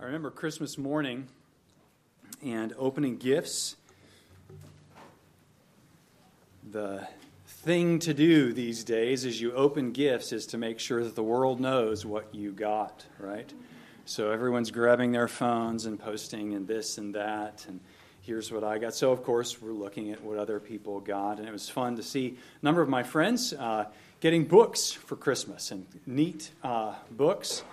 I remember Christmas morning and opening gifts. The thing to do these days as you open gifts is to make sure that the world knows what you got, right? So everyone's grabbing their phones and posting and this and that, and here's what I got. So, of course, we're looking at what other people got, and it was fun to see a number of my friends getting books for Christmas, and neat books.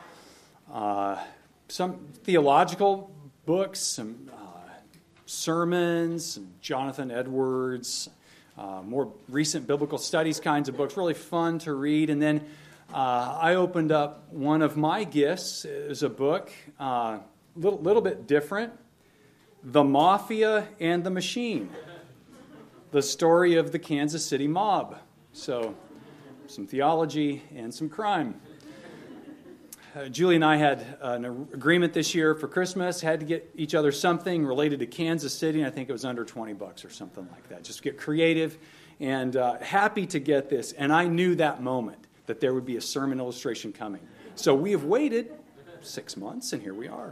Some theological books, some sermons, some Jonathan Edwards, more recent biblical studies kinds of books, really fun to read. And then I opened up one of my gifts. It was a book, little bit different, The Mafia and the Machine, the story of the Kansas City mob. So some theology and some crime. Julie and I had an agreement this year for Christmas, had to get each other something related to Kansas City, and I think it was under $20 or something like that. Just get creative, and happy to get this. And I knew that moment that there would be a sermon illustration coming. So we have waited 6 months, and here we are.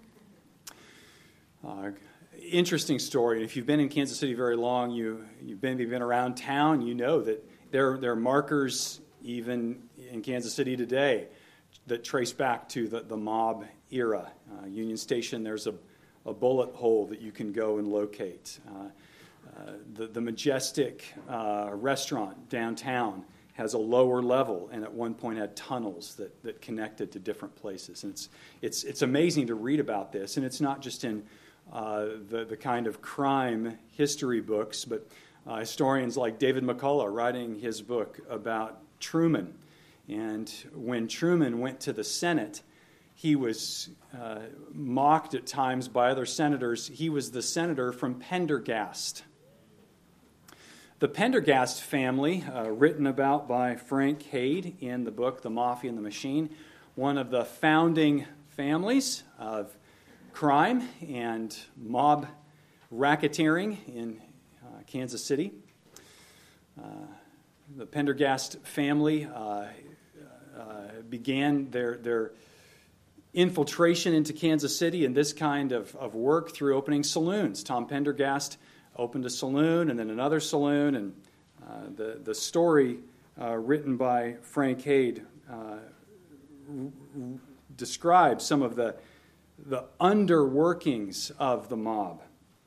Interesting story. If you've been in Kansas City very long, you've been around town, you know that there are markers even in Kansas City today that trace back to the mob era. Union Station, there's a bullet hole that you can go and locate. The Majestic restaurant downtown has a lower level, and at one point had tunnels that connected to different places. And it's amazing to read about this, and it's not just in the kind of crime history books, but historians like David McCullough writing his book about Truman. And when Truman went to the Senate, he was mocked at times by other senators. He was the senator from Pendergast. The Pendergast family, written about by Frank Haid in the book The Mafia and the Machine, one of the founding families of crime and mob racketeering in Kansas City. The Pendergast family began their infiltration into Kansas City and this kind of work through opening saloons. Tom Pendergast opened a saloon and then another saloon, and the story written by Frank Haid describes some of the underworkings of the mob.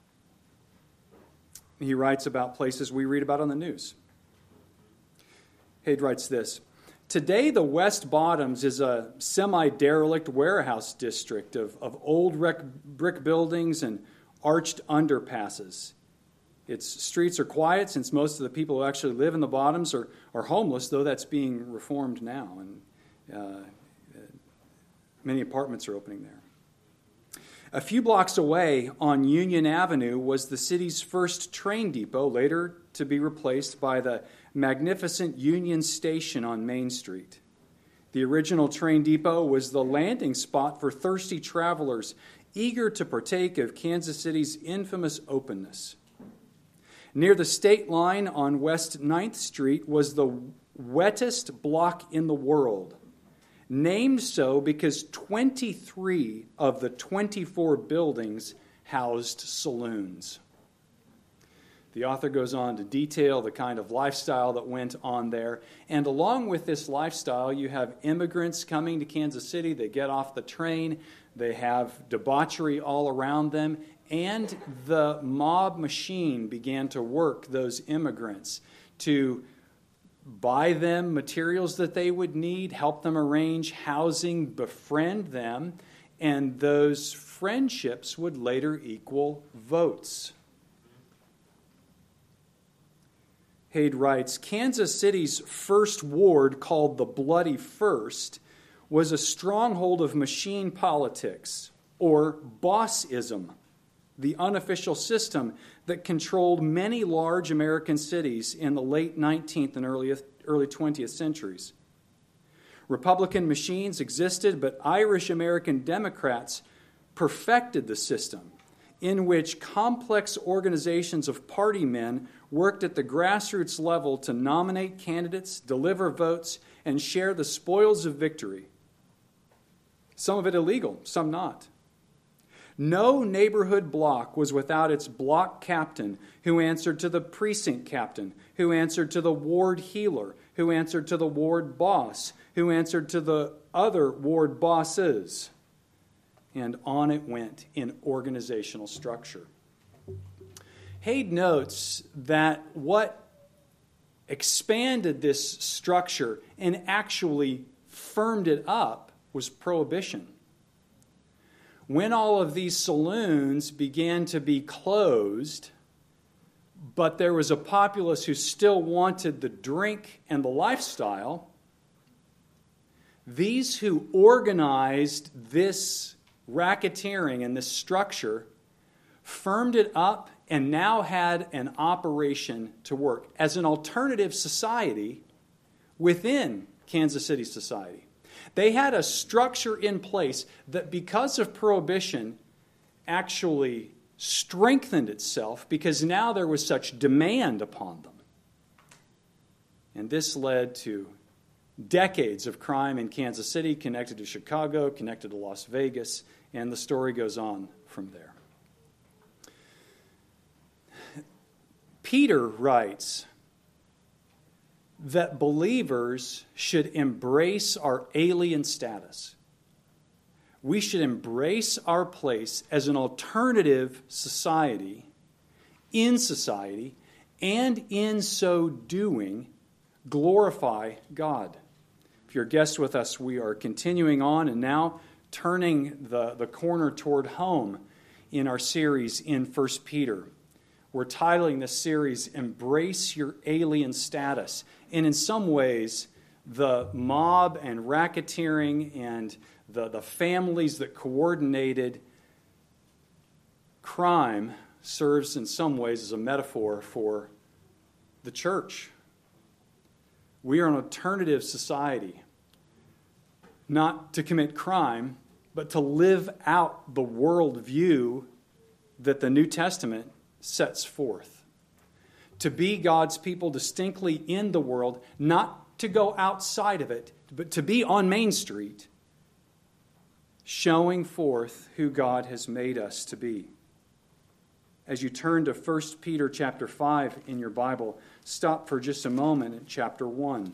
He writes about places we read about on the news. Haid writes this: "Today, the West Bottoms is a semi-derelict warehouse district of old brick buildings and arched underpasses. Its streets are quiet since most of the people who actually live in the Bottoms are homeless, though that's being reformed now, and many apartments are opening there. A few blocks away on Union Avenue was the city's first train depot, later to be replaced by the magnificent Union Station on Main Street. The original train depot was the landing spot for thirsty travelers eager to partake of Kansas City's infamous openness. Near the state line on West 9th Street was the wettest block in the world, named so because 23 of the 24 buildings housed saloons." The author goes on to detail the kind of lifestyle that went on there. And along with this lifestyle, you have immigrants coming to Kansas City. They get off the train. They have debauchery all around them. And the mob machine began to work those immigrants to buy them materials that they would need, help them arrange housing, befriend them, and those friendships would later equal votes. Haid writes, "Kansas City's first ward, called the Bloody First, was a stronghold of machine politics, or bossism, the unofficial system that controlled many large American cities in the late 19th and early 20th centuries. Republican machines existed, but Irish-American Democrats perfected the system, in which complex organizations of party men worked at the grassroots level to nominate candidates, deliver votes, and share the spoils of victory. Some of it illegal, some not. No neighborhood block was without its block captain, who answered to the precinct captain, who answered to the ward healer, who answered to the ward boss, who answered to the other ward bosses. And on it went in organizational structure. Haid notes that what expanded this structure and actually firmed it up was prohibition. When all of these saloons began to be closed, but there was a populace who still wanted the drink and the lifestyle, these who organized this racketeering and this structure firmed it up and now had an operation to work as an alternative society within Kansas City society. They had a structure in place that, because of prohibition, actually strengthened itself because now there was such demand upon them. And this led to decades of crime in Kansas City, connected to Chicago, connected to Las Vegas, and the story goes on from there. Peter writes that believers should embrace our alien status. We should embrace our place as an alternative society, and in so doing, glorify God. If you're a guest with us, we are continuing on and now turning the corner toward home in our series in 1 Peter. We're titling this series, Embrace Your Alien Status. And in some ways, the mob and racketeering and the families that coordinated crime serves in some ways as a metaphor for the church. We are an alternative society, not to commit crime, but to live out the worldview that the New Testament sets forth. To be God's people distinctly in the world, not to go outside of it, but to be on Main Street, showing forth who God has made us to be. As you turn to 1 Peter chapter 5 in your Bible, stop for just a moment at chapter 1.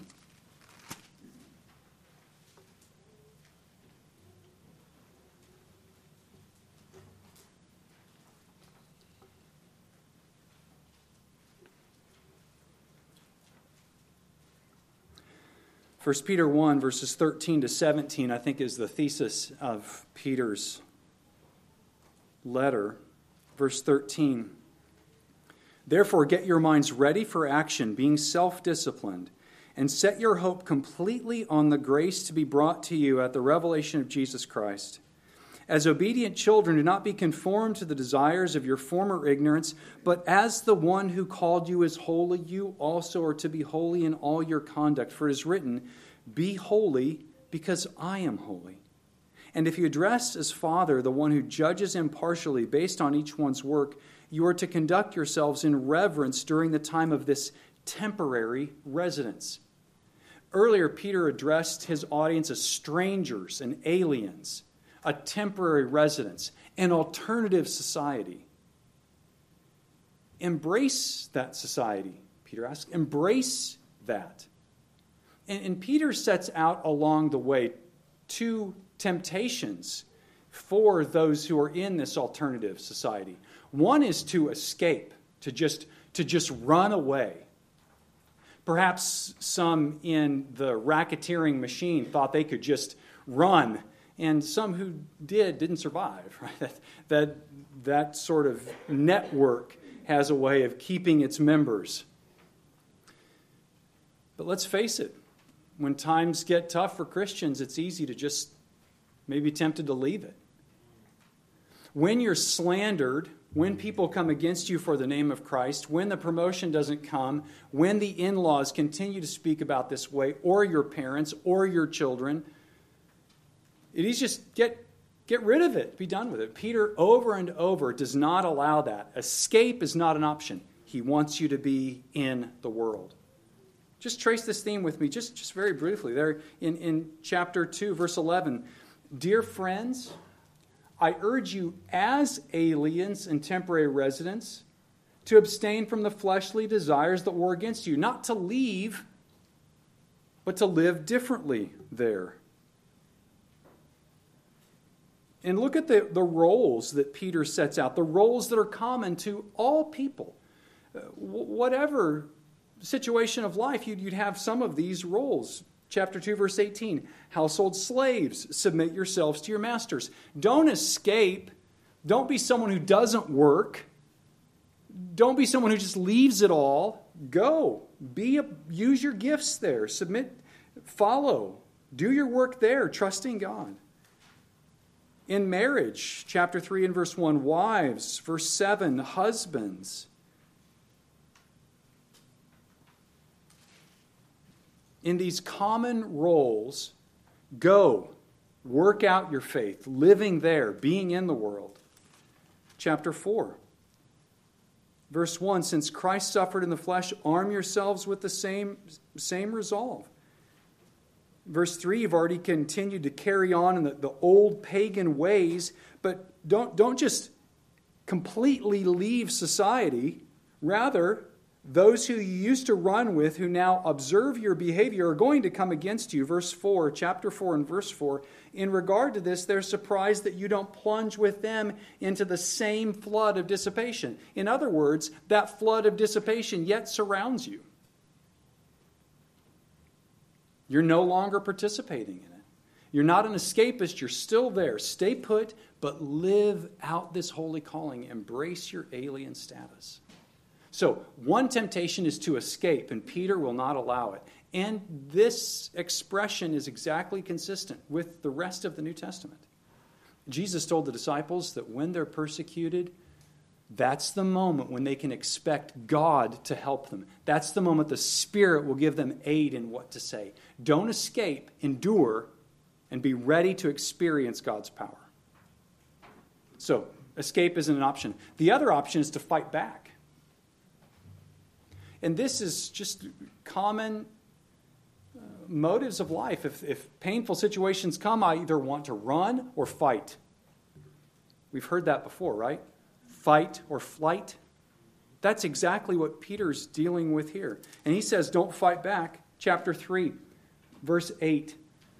1 Peter 1, verses 13 to 17, I think is the thesis of Peter's letter. Verse 13, therefore get your minds ready for action, being self-disciplined, and set your hope completely on the grace to be brought to you at the revelation of Jesus Christ. As obedient children, do not be conformed to the desires of your former ignorance, but as the one who called you is holy, you also are to be holy in all your conduct. For it is written, be holy because I am holy. And if you address as Father the one who judges impartially based on each one's work, you are to conduct yourselves in reverence during the time of this temporary residence. Earlier, Peter addressed his audience as strangers and aliens, a temporary residence, an alternative society. Embrace that society, Peter asks. Embrace that. And Peter sets out along the way two temptations for those who are in this alternative society. One is to escape, to just run away. Perhaps some in the racketeering machine thought they could just run, and some who didn't survive. Right? That sort of network has a way of keeping its members. But let's face it, when times get tough for Christians, it's easy to just maybe tempted to leave it. When you're slandered, when people come against you for the name of Christ, when the promotion doesn't come, when the in-laws continue to speak about this way, or your parents, or your children, it is just get rid of it. Be done with it. Peter, over and over, does not allow that. Escape is not an option. He wants you to be in the world. Just trace this theme with me, just very briefly. There in chapter 2, verse 11, dear friends, I urge you as aliens and temporary residents to abstain from the fleshly desires that war against you, not to leave, but to live differently there. And look at the roles that Peter sets out, the roles that are common to all people. Whatever situation of life, you'd have some of these roles. Chapter 2, verse 18, household slaves, submit yourselves to your masters. Don't escape. Don't be someone who doesn't work. Don't be someone who just leaves it all. Go. Use your gifts there. Submit, follow. Do your work there, trusting God. In marriage, chapter 3 and verse 1, wives, verse 7, husbands. In these common roles, go, work out your faith, living there, being in the world. Chapter 4, verse 1, since Christ suffered in the flesh, arm yourselves with the same resolve. Verse 3, you've already continued to carry on in the old pagan ways, but don't just completely leave society. Rather, those who you used to run with, who now observe your behavior, are going to come against you. Verse 4, chapter 4 and verse 4. In regard to this, they're surprised that you don't plunge with them into the same flood of dissipation. In other words, that flood of dissipation yet surrounds you. You're no longer participating in it. You're not an escapist. You're still there. Stay put, but live out this holy calling. Embrace your alien status. So, one temptation is to escape, and Peter will not allow it. And this expression is exactly consistent with the rest of the New Testament. Jesus told the disciples that when they're persecuted, that's the moment when they can expect God to help them. That's the moment the Spirit will give them aid in what to say. Don't escape, endure, and be ready to experience God's power. So, escape isn't an option. The other option is to fight back. And this is just common motives of life. If painful situations come, I either want to run or fight. We've heard that before, right? Fight or flight. That's exactly what Peter's dealing with here. And he says, don't fight back. Chapter 3, verse 8.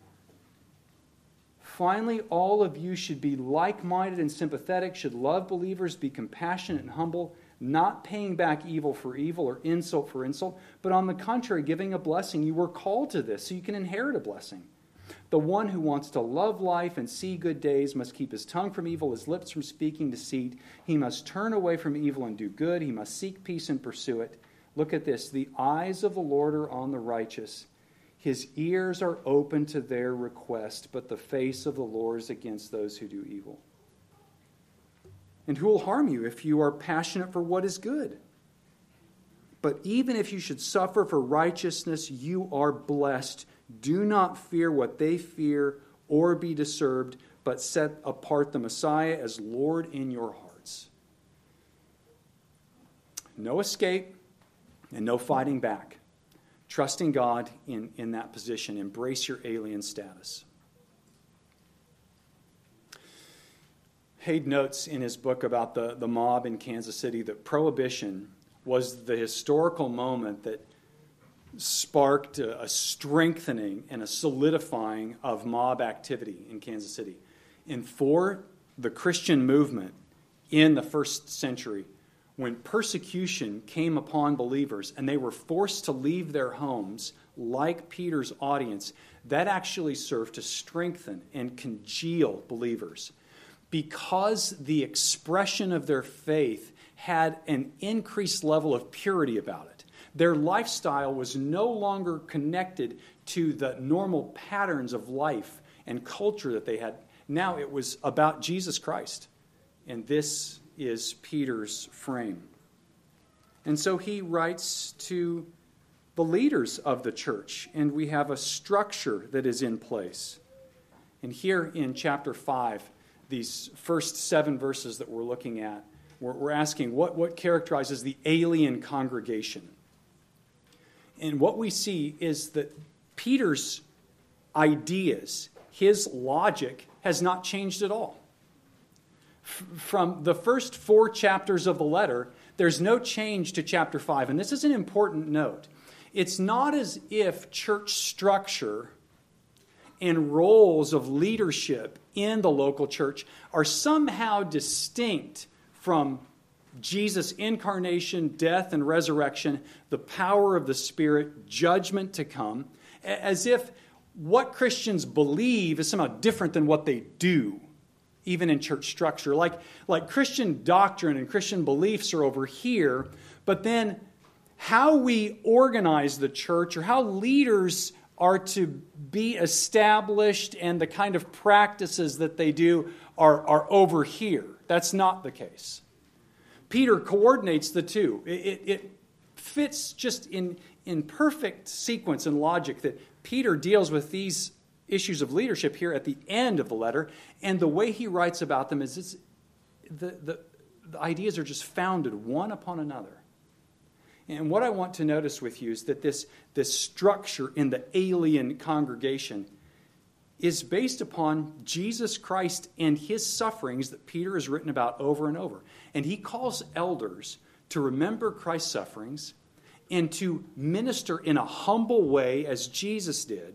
Finally, all of you should be like-minded and sympathetic, should love believers, be compassionate and humble, not paying back evil for evil or insult for insult, but on the contrary, giving a blessing. You were called to this so you can inherit a blessing. The one who wants to love life and see good days must keep his tongue from evil, his lips from speaking deceit. He must turn away from evil and do good. He must seek peace and pursue it. Look at this. The eyes of the Lord are on the righteous. His ears are open to their request, but the face of the Lord is against those who do evil. And who will harm you if you are passionate for what is good? But even if you should suffer for righteousness, you are blessed. Do not fear what they fear or be disturbed, but set apart the Messiah as Lord in your hearts. No escape and no fighting back. Trusting God in that position. Embrace your alien status. Haid notes in his book about the mob in Kansas City that Prohibition was the historical moment that sparked a strengthening and a solidifying of mob activity in Kansas City. And for the Christian movement in the first century, when persecution came upon believers and they were forced to leave their homes, like Peter's audience, that actually served to strengthen and congeal believers. Because the expression of their faith had an increased level of purity about it. Their lifestyle was no longer connected to the normal patterns of life and culture that they had. Now it was about Jesus Christ. And this is Peter's frame. And so he writes to the leaders of the church, and we have a structure that is in place. And here in chapter 5, these first 7 verses that we're looking at, we're asking what characterizes the alien congregation. And what we see is that Peter's ideas, his logic, has not changed at all. from the first 4 chapters of the letter, there's no change to chapter 5. And this is an important note. It's not as if church structure and roles of leadership in the local church are somehow distinct from Jesus' incarnation, death, and resurrection, the power of the Spirit, judgment to come, as if what Christians believe is somehow different than what they do, even in church structure. Like Christian doctrine and Christian beliefs are over here, but then how we organize the church or how leaders are to be established and the kind of practices that they do are over here. That's not the case. Peter coordinates the two. It fits just in perfect sequence and logic that Peter deals with these issues of leadership here at the end of the letter, and the way he writes about them is the ideas are just founded one upon another. And what I want to notice with you is that this structure in the alien congregation is based upon Jesus Christ and his sufferings that Peter has written about over and over. And he calls elders to remember Christ's sufferings and to minister in a humble way as Jesus did.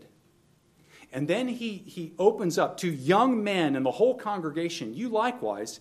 And then he opens up to young men and the whole congregation, you likewise,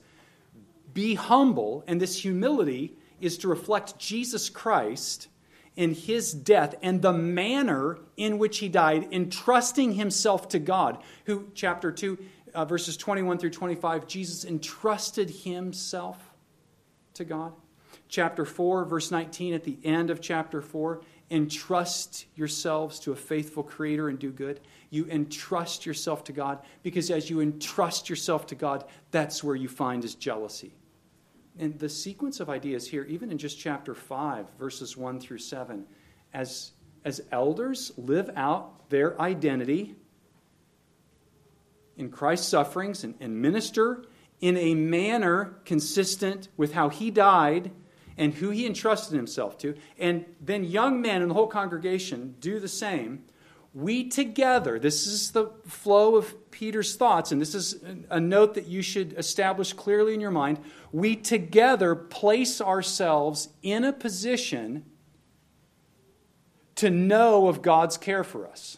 be humble, and this humility is to reflect Jesus Christ in his death and the manner in which he died, entrusting himself to God. Who, chapter 2, verses 21 through 25, Jesus entrusted himself to God. Chapter 4, verse 19, at the end of chapter 4, entrust yourselves to a faithful Creator and do good. You entrust yourself to God, because as you entrust yourself to God, that's where you find his jealousy. And the sequence of ideas here, even in just chapter 5, verses 1 through 7, as elders live out their identity in Christ's sufferings and minister in a manner consistent with how he died and who he entrusted himself to, and then young men in the whole congregation do the same. We together, this is the flow of Peter's thoughts, and this is a note that you should establish clearly in your mind. We together place ourselves in a position to know of God's care for us.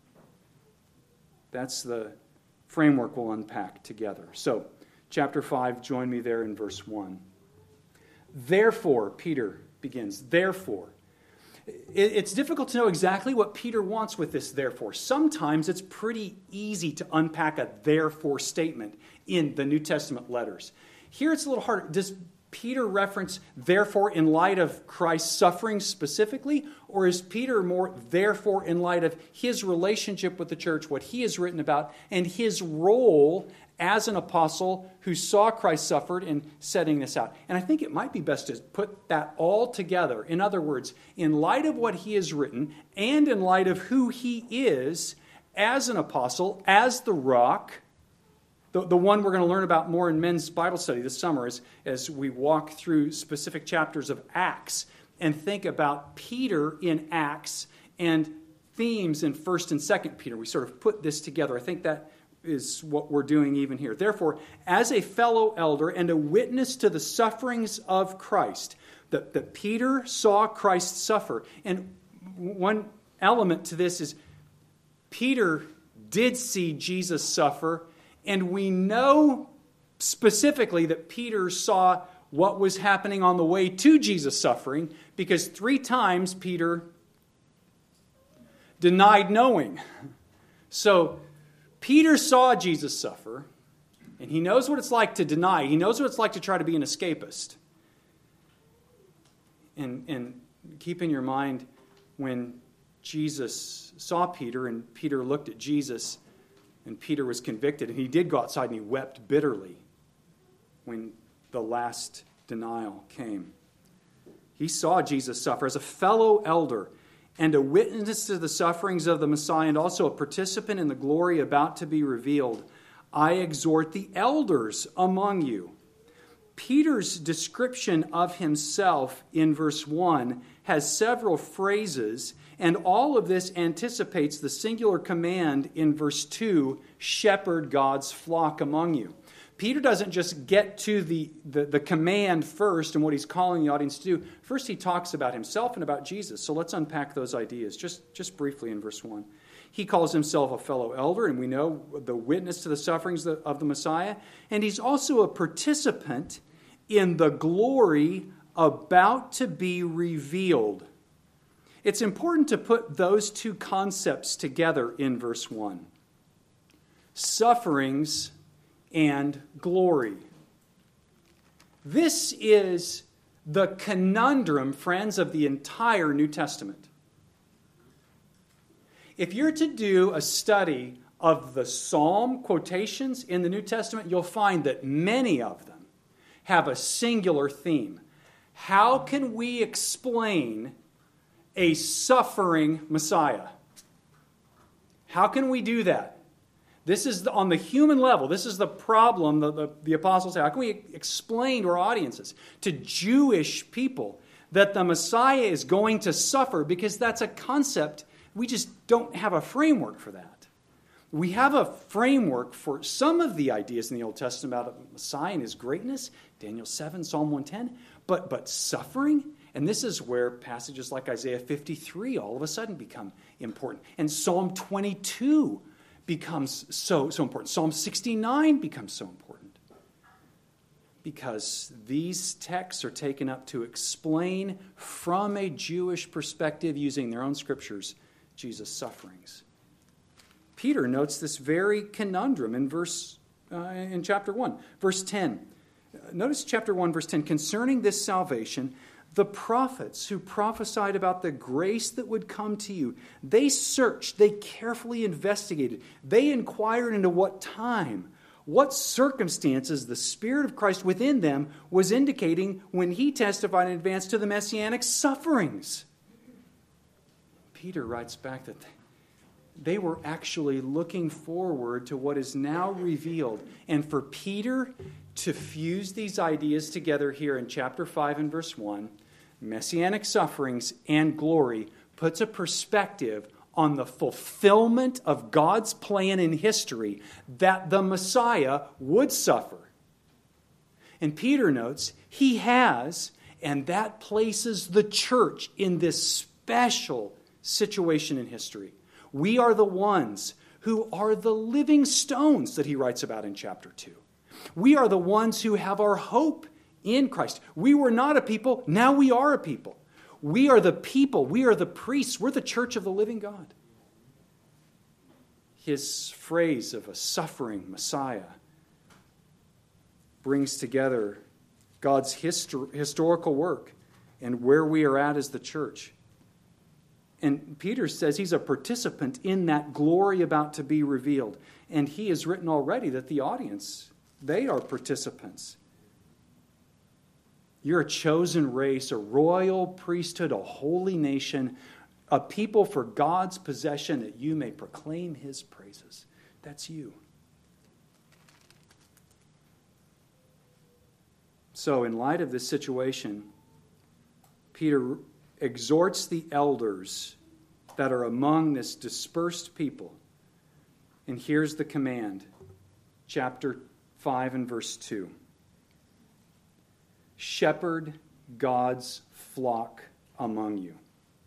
That's the framework we'll unpack together. So, chapter 5, join me there in verse 1. Therefore, Peter begins, therefore. It's difficult to know exactly what Peter wants with this therefore. Sometimes it's pretty easy to unpack a therefore statement in the New Testament letters. Here it's a little harder. Does Peter reference therefore in light of Christ's suffering specifically? Or is Peter more therefore in light of his relationship with the church, what he has written about, and his role as an apostle who saw Christ suffered in setting this out? And I think it might be best to put that all together. In other words, in light of what he has written and in light of who he is as an apostle, as the rock, the one we're going to learn about more in men's Bible study this summer as we walk through specific chapters of Acts and think about Peter in Acts and themes in 1st and 2nd Peter. We sort of put this together. I think that is what we're doing even here. Therefore, as a fellow elder and a witness to the sufferings of Christ, that Peter saw Christ suffer. And one element to this is Peter did see Jesus suffer, and we know specifically that Peter saw what was happening on the way to Jesus' suffering, because 3 times Peter denied knowing. So Peter saw Jesus suffer, and he knows what it's like to deny. He knows what it's like to try to be an escapist. And keep in your mind when Jesus saw Peter, and Peter looked at Jesus, and Peter was convicted, and he did go outside and he wept bitterly when the last denial came. He saw Jesus suffer as a fellow elder and a witness to the sufferings of the Messiah, and also a participant in the glory about to be revealed. I exhort the elders among you. Peter's description of himself in verse 1 has several phrases, and all of this anticipates the singular command in verse 2, shepherd God's flock among you. Peter doesn't just get to the command first and what he's calling the audience to do. First, he talks about himself and about Jesus. So let's unpack those ideas just briefly in verse 1. He calls himself a fellow elder, and we know the witness to the sufferings of the Messiah. And he's also a participant in the glory about to be revealed. It's important to put those two concepts together in verse 1. Sufferings and glory. This is the conundrum, friends, of the entire New Testament. If you're to do a study of the Psalm quotations in the New Testament, you'll find that many of them have a singular theme. How can we explain a suffering Messiah? How can we do that? This is on the human level. This is the problem the apostles have. How can we explain to our audiences, to Jewish people, that the Messiah is going to suffer? Because that's a concept. We just don't have a framework for that. We have a framework for some of the ideas in the Old Testament about the Messiah and his greatness, Daniel 7, Psalm 110, but suffering, and this is where passages like Isaiah 53 all of a sudden become important. And Psalm 22 becomes so important. Psalm 69 becomes so important. Because these texts are taken up to explain from a Jewish perspective, using their own scriptures, Jesus' sufferings. Peter notes this very conundrum in chapter 1, verse 10. Notice chapter 1, verse 10. Concerning this salvation, the prophets who prophesied about the grace that would come to you, they searched, they carefully investigated, they inquired into what time, what circumstances the Spirit of Christ within them was indicating when he testified in advance to the messianic sufferings. Peter writes back that they were actually looking forward to what is now revealed. And for Peter to fuse these ideas together here in chapter 5 and verse 1, messianic sufferings and glory, puts a perspective on the fulfillment of God's plan in history that the Messiah would suffer. And Peter notes he has, and that places the church in this special situation in history. We are the ones who are the living stones that he writes about in chapter 2. We are the ones who have our hope in Christ. We were not a people, now we are a people. We are the people, we are the priests, we're the church of the living God. His phrase of a suffering Messiah brings together God's historical work and where we are at as the church. And Peter says he's a participant in that glory about to be revealed. And he has written already that the audience, they are participants. You're a chosen race, a royal priesthood, a holy nation, a people for God's possession, that you may proclaim his praises. That's you. So in light of this situation, Peter exhorts the elders that are among this dispersed people. And here's the command, chapter 5 and verse 2. Shepherd God's flock among you.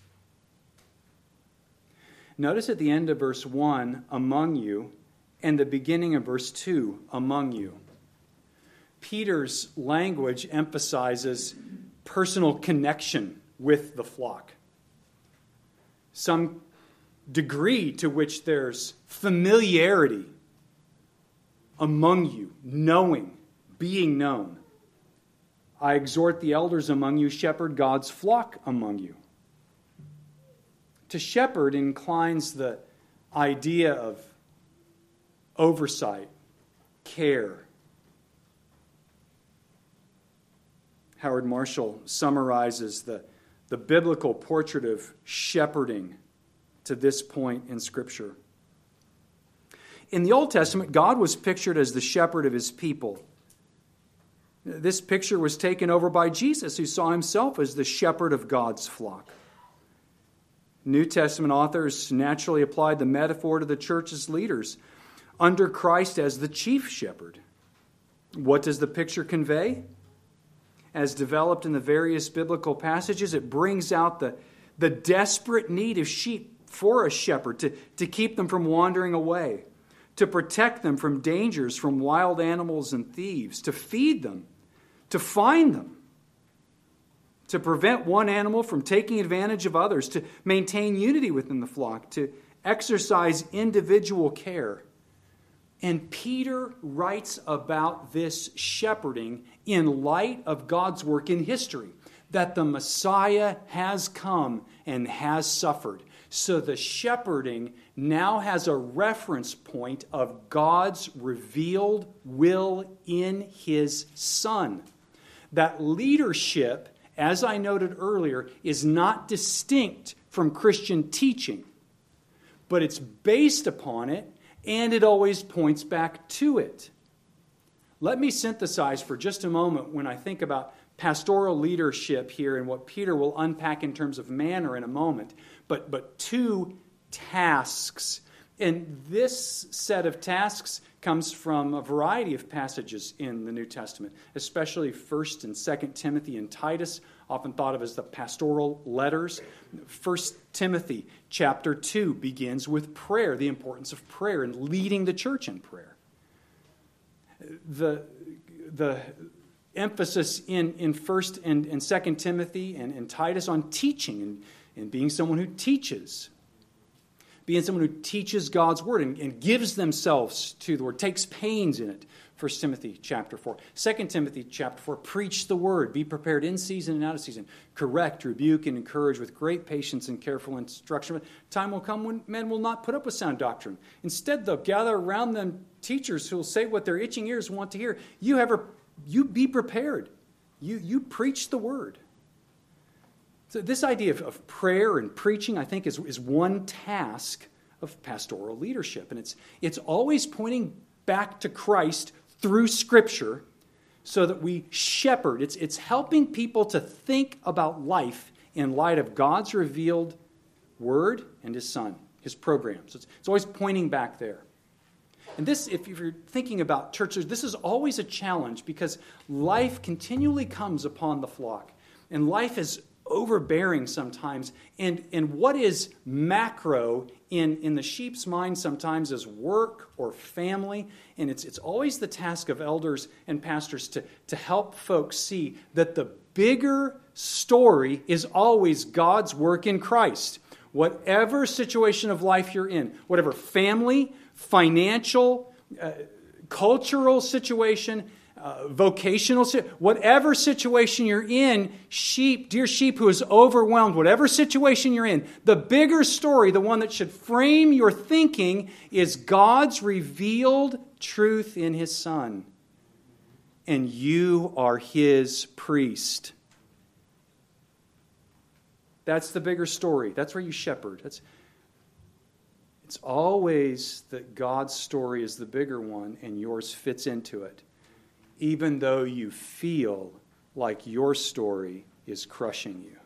Notice at the end of verse 1, among you, and the beginning of verse 2, among you. Peter's language emphasizes personal connection with the flock. Some degree to which there's familiarity among you, knowing, being known. I exhort the elders among you, shepherd God's flock among you. To shepherd inclines the idea of oversight, care. Howard Marshall summarizes the biblical portrait of shepherding to this point in Scripture. In the Old Testament, God was pictured as the shepherd of his people. This picture was taken over by Jesus, who saw himself as the shepherd of God's flock. New Testament authors naturally applied the metaphor to the church's leaders under Christ as the chief shepherd. What does the picture convey? As developed in the various biblical passages, it brings out the desperate need of sheep for a shepherd to keep them from wandering away, to protect them from dangers from wild animals and thieves, to feed them, to find them, to prevent one animal from taking advantage of others, to maintain unity within the flock, to exercise individual care. And Peter writes about this shepherding in light of God's work in history, that the Messiah has come and has suffered. So the shepherding now has a reference point of God's revealed will in His Son. That leadership, as I noted earlier, is not distinct from Christian teaching, but it's based upon it, and it always points back to it. Let me synthesize for just a moment when I think about pastoral leadership here and what Peter will unpack in terms of manner in a moment, but two tasks. And this set of tasks comes from a variety of passages in the New Testament, especially 1st and 2nd Timothy and Titus, often thought of as the pastoral letters. 1 Timothy chapter 2 begins with prayer, the importance of prayer and leading the church in prayer. The emphasis in 1st and 2nd Timothy and Titus on teaching and being someone who teaches. Being someone who teaches God's word and gives themselves to the word, takes pains in it. 1 Timothy chapter 4. 2 Timothy chapter 4, preach the word, be prepared in season and out of season. Correct, rebuke, and encourage with great patience and careful instruction. Time will come when men will not put up with sound doctrine. Instead, they'll gather around them teachers who will say what their itching ears want to hear. You be prepared. You preach the word. So this idea of prayer and preaching, I think, is one task of pastoral leadership. And it's always pointing back to Christ through Scripture so that we shepherd. It's helping people to think about life in light of God's revealed Word and His Son, His program. So it's always pointing back there. And this, if you're thinking about churches, this is always a challenge because life continually comes upon the flock. And life is overbearing sometimes. And what is macro in the sheep's mind sometimes is work or family. And it's always the task of elders and pastors to help folks see that the bigger story is always God's work in Christ. Whatever situation of life you're in, whatever family, financial, cultural situation, vocational, whatever situation you're in, dear sheep who is overwhelmed, whatever situation you're in, the bigger story, the one that should frame your thinking, is God's revealed truth in His Son. And you are His priest. That's the bigger story. That's where you shepherd. It's always that God's story is the bigger one and yours fits into it, even though you feel like your story is crushing you.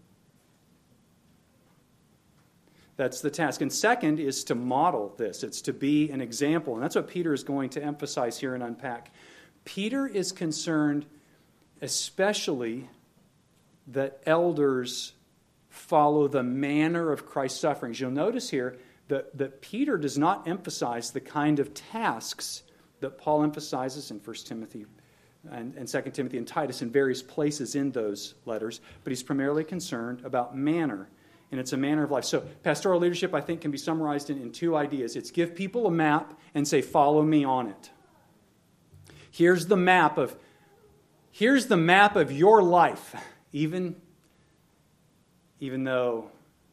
That's the task. And second is to model this. It's to be an example. And that's what Peter is going to emphasize here and unpack. Peter is concerned especially that elders follow the manner of Christ's sufferings. You'll notice here that Peter does not emphasize the kind of tasks that Paul emphasizes in 1 Timothy and 2 Timothy and Titus in various places in those letters, but he's primarily concerned about manner, and it's a manner of life. So pastoral leadership, I think, can be summarized in two ideas. It's give people a map and say, follow me on it. Here's the map of your life, even though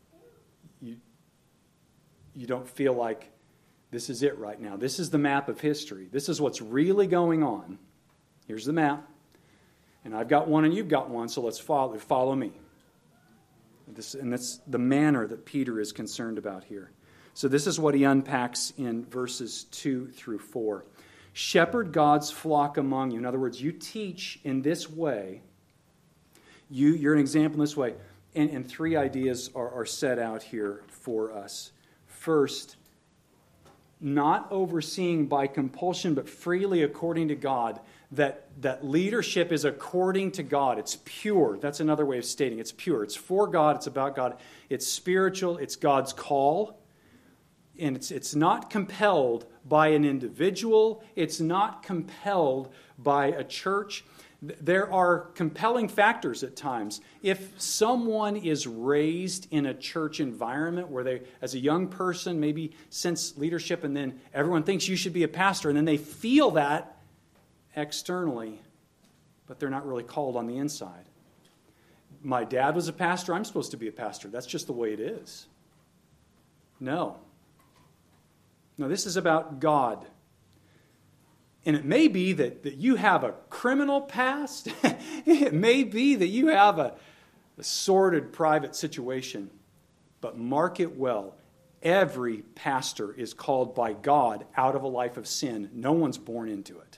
you don't feel like this is it right now. This is the map of history. This is what's really going on. Here's the map. And I've got one and you've got one, so let's follow me. And that's the manner that Peter is concerned about here. So this is what he unpacks in verses 2 through 4. Shepherd God's flock among you. In other words, you teach in this way. You're an example in this way. And three ideas are set out here for us. First, not overseeing by compulsion, but freely according to God, that leadership is according to God. It's pure. That's another way of stating it. It's pure. It's for God. It's about God. It's spiritual. It's God's call. And it's not compelled by an individual. It's not compelled by a church. There are compelling factors at times. If someone is raised in a church environment where they, as a young person, maybe sense leadership, and then everyone thinks you should be a pastor, and then they feel that externally, but they're not really called on the inside. My dad was a pastor. I'm supposed to be a pastor. That's just the way it is. No, this is about God. And it may be that you have a criminal past. It may be that you have a sordid private situation. But mark it well. Every pastor is called by God out of a life of sin. No one's born into it.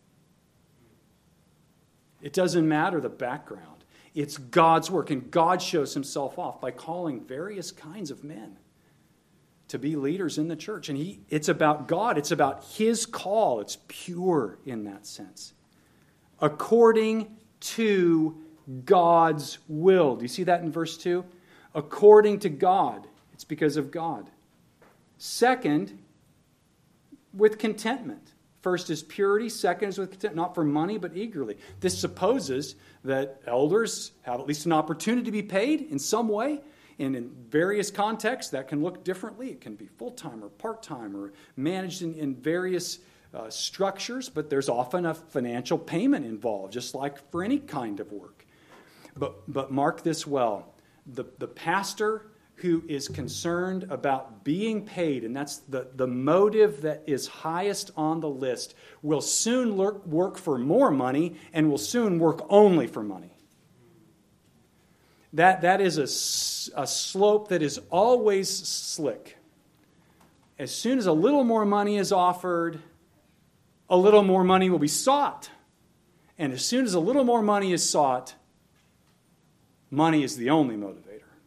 It doesn't matter the background. It's God's work. And God shows himself off by calling various kinds of men to be leaders in the church. And it's about God. It's about his call. It's pure in that sense. According to God's will. Do you see that in verse 2? According to God. It's because of God. Second, with contentment. First is purity. Second is with content, not for money, but eagerly. This supposes that elders have at least an opportunity to be paid in some way. And in various contexts, that can look differently. It can be full-time or part-time or managed in various structures, but there's often a financial payment involved, just like for any kind of work. But mark this well. The pastor who is concerned about being paid, and that's the motive that is highest on the list, will soon work for more money and will soon work only for money. That is a slope that is always slick. As soon as a little more money is offered, a little more money will be sought. And as soon as a little more money is sought, money is the only motivator.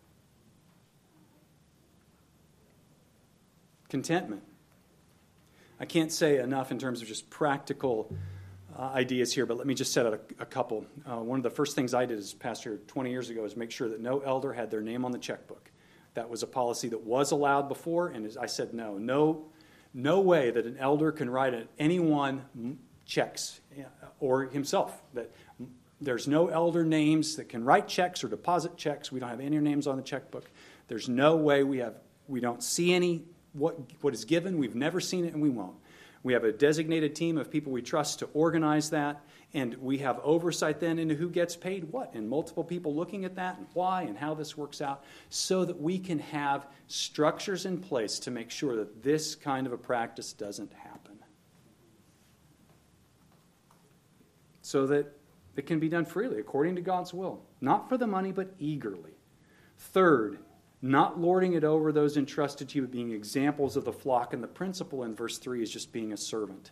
Contentment. I can't say enough in terms of just practical ideas here, but let me just set out a couple. One of the first things I did as pastor 20 years ago is make sure that no elder had their name on the checkbook. That was a policy that was allowed before, and I said no way that an elder can write anyone checks or himself. That there's no elder names that can write checks or deposit checks. We don't have any names on the checkbook. There's no way we don't see any what is given. We've never seen it, and we won't. We have a designated team of people we trust to organize that, and we have oversight then into who gets paid what, and multiple people looking at that and why and how this works out, so that we can have structures in place to make sure that this kind of a practice doesn't happen. So that it can be done freely, according to God's will. Not for the money, but eagerly. Third, not lording it over those entrusted to you, but being examples of the flock. And the principle in verse 3 is just being a servant.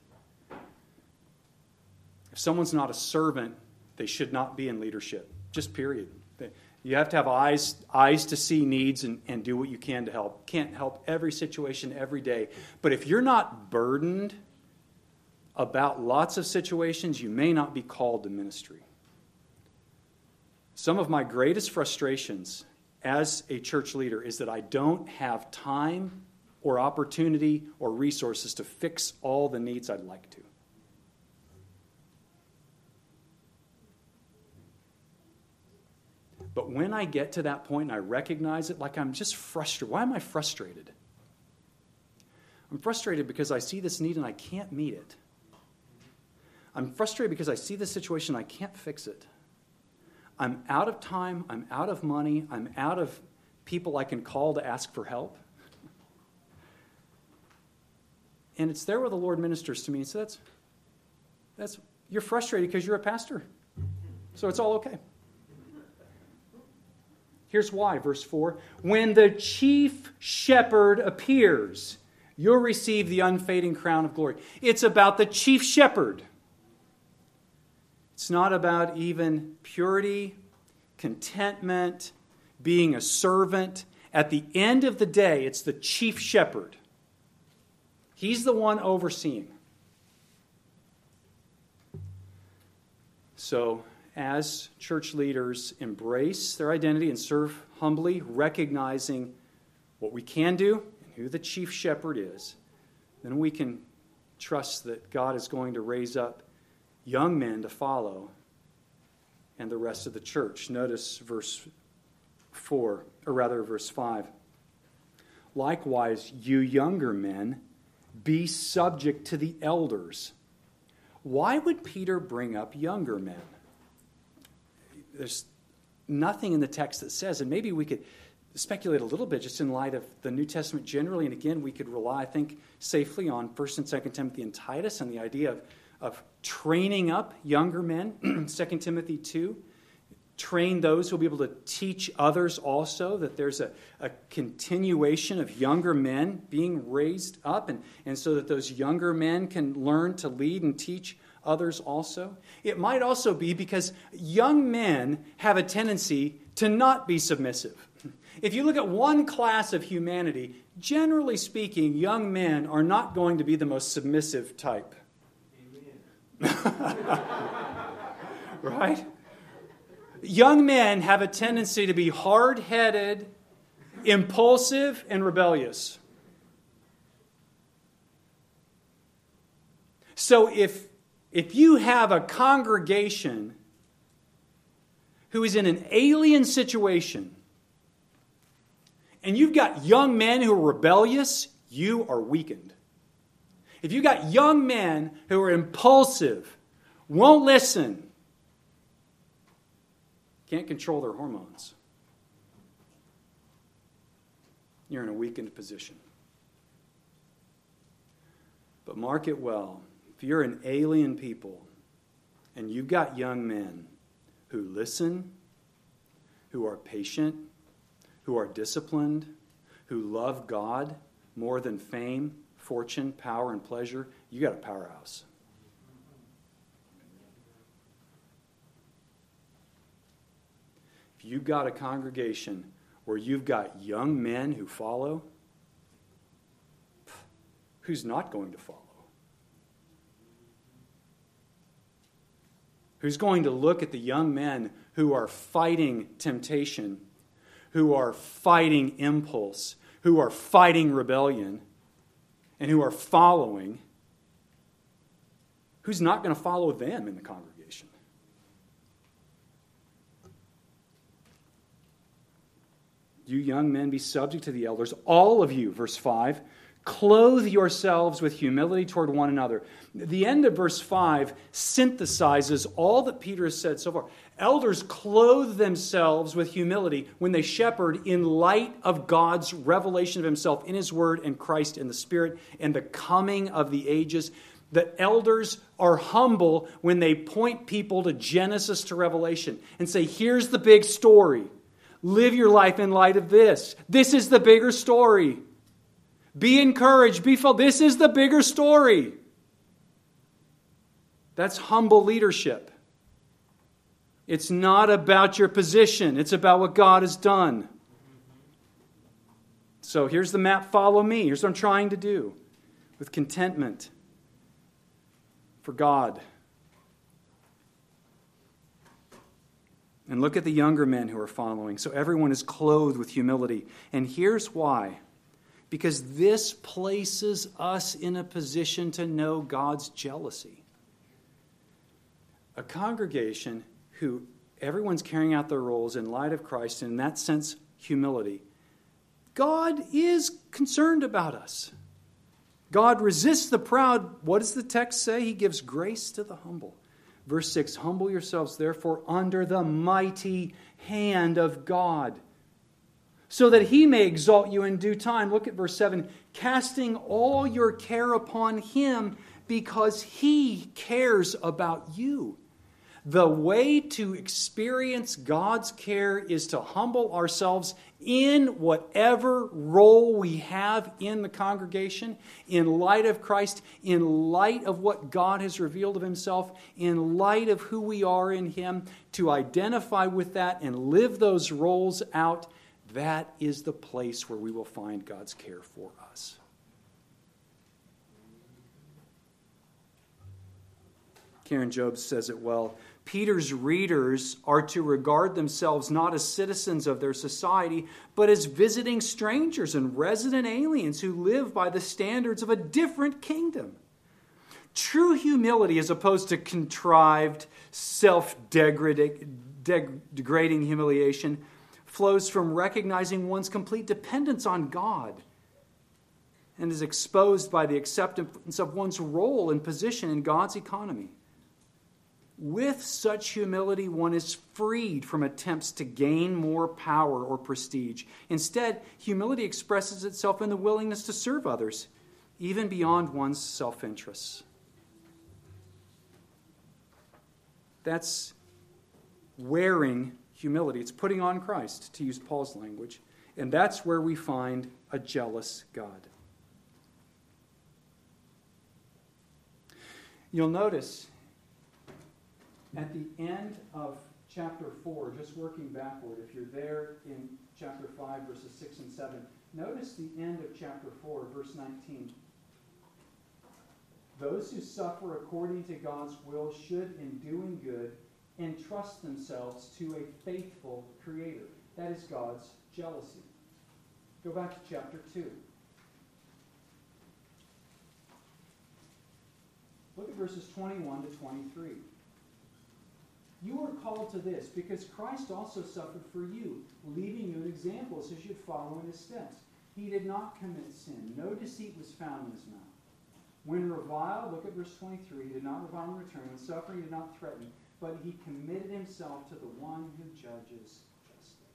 If someone's not a servant, they should not be in leadership. Just period. You have to have eyes to see needs and do what you can to help. Can't help every situation every day. But if you're not burdened about lots of situations, you may not be called to ministry. Some of my greatest frustrations as a church leader is that I don't have time or opportunity or resources to fix all the needs I'd like to. But when I get to that point and I recognize it, like I'm just frustrated. Why am I frustrated? I'm frustrated because I see this need and I can't meet it. I'm frustrated because I see this situation and I can't fix it. I'm out of time, I'm out of money, I'm out of people I can call to ask for help. And it's there where the Lord ministers to me. So that's you're frustrated because you're a pastor. So it's all okay. Here's why, verse 4. When the chief shepherd appears, you'll receive the unfading crown of glory. It's about the chief shepherd. It's not about even purity, contentment, being a servant. At the end of the day, it's the chief shepherd. He's the one overseeing. So, as church leaders embrace their identity and serve humbly, recognizing what we can do and who the chief shepherd is, then we can trust that God is going to raise up young men to follow and the rest of the church. Notice verse 5. Likewise, you younger men, be subject to the elders. Why would Peter bring up younger men? There's nothing in the text that says, and maybe we could speculate a little bit just in light of the New Testament generally, and again, we could rely, I think, safely on 1 and 2 Timothy and Titus and the idea of training up younger men. 2 Timothy 2, train those who will be able to teach others also, that there's a continuation of younger men being raised up, and so that those younger men can learn to lead and teach others also. It might also be because young men have a tendency to not be submissive. If you look at one class of humanity, generally speaking, young men are not going to be the most submissive type. Amen. Right? Young men have a tendency to be hard-headed, impulsive, and rebellious. So if you have a congregation who is in an alien situation, and you've got young men who are rebellious, you are weakened. If you've got young men who are impulsive, won't listen, can't control their hormones, you're in a weakened position. But mark it well. If you're an alien people and you've got young men who listen, who are patient, who are disciplined, who love God more than fame, fortune, power, and pleasure, you got a powerhouse. If you've got a congregation where you've got young men who follow, who's not going to follow? Who's going to look at the young men who are fighting temptation, who are fighting impulse, who are fighting rebellion, and who are following? Who's not going to follow them in the congregation? You young men, be subject to the elders, all of you, verse 5. Clothe yourselves with humility toward one another. The end of verse 5 synthesizes all that Peter has said so far. Elders clothe themselves with humility when they shepherd in light of God's revelation of himself in his word and Christ in the Spirit and the coming of the ages. The elders are humble when they point people to Genesis to Revelation and say, here's the big story. Live your life in light of this. This is the bigger story. Be encouraged, be filled. This is the bigger story. That's humble leadership. It's not about your position. It's about what God has done. So here's the map, follow me. Here's what I'm trying to do with contentment for God. And look at the younger men who are following. So everyone is clothed with humility. And here's why. Because this places us in a position to know God's jealousy. A congregation who everyone's carrying out their roles in light of Christ, and in that sense, humility. God is concerned about us. God resists the proud. What does the text say? He gives grace to the humble. Verse 6, humble yourselves, therefore, under the mighty hand of God, so that he may exalt you in due time. Look at verse 7. Casting all your care upon him because he cares about you. The way to experience God's care is to humble ourselves in whatever role we have in the congregation, in light of Christ, in light of what God has revealed of himself, in light of who we are in him, to identify with that and live those roles out. That is the place where we will find God's care for us. Karen Jobes says it well. Peter's readers are to regard themselves not as citizens of their society, but as visiting strangers and resident aliens who live by the standards of a different kingdom. True humility, as opposed to contrived, self-degrading humiliation, flows from recognizing one's complete dependence on God and is exposed by the acceptance of one's role and position in God's economy. With such humility, one is freed from attempts to gain more power or prestige. Instead, humility expresses itself in the willingness to serve others, even beyond one's self-interests. That's wearing humility. It's putting on Christ, to use Paul's language. And that's where we find a jealous God. You'll notice at the end of chapter 4, just working backward, if you're there in chapter 5, verses 6 and 7, notice the end of chapter 4, verse 19. Those who suffer according to God's will should, in doing good, entrust themselves to a faithful Creator. That is God's jealousy. Go back to chapter 2. Look at verses 21 to 23. You are called to this because Christ also suffered for you, leaving you an example so you should follow in his steps. He did not commit sin. No deceit was found in his mouth. When reviled, look at verse 23, he did not revile in return. When suffering, he did not threaten, but he committed himself to the one who judges justly.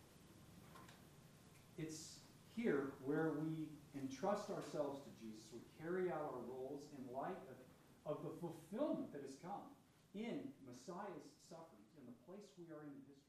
It's here where we entrust ourselves to Jesus. We carry out our roles in light of the fulfillment that has come in Messiah's sufferings and the place we are in history.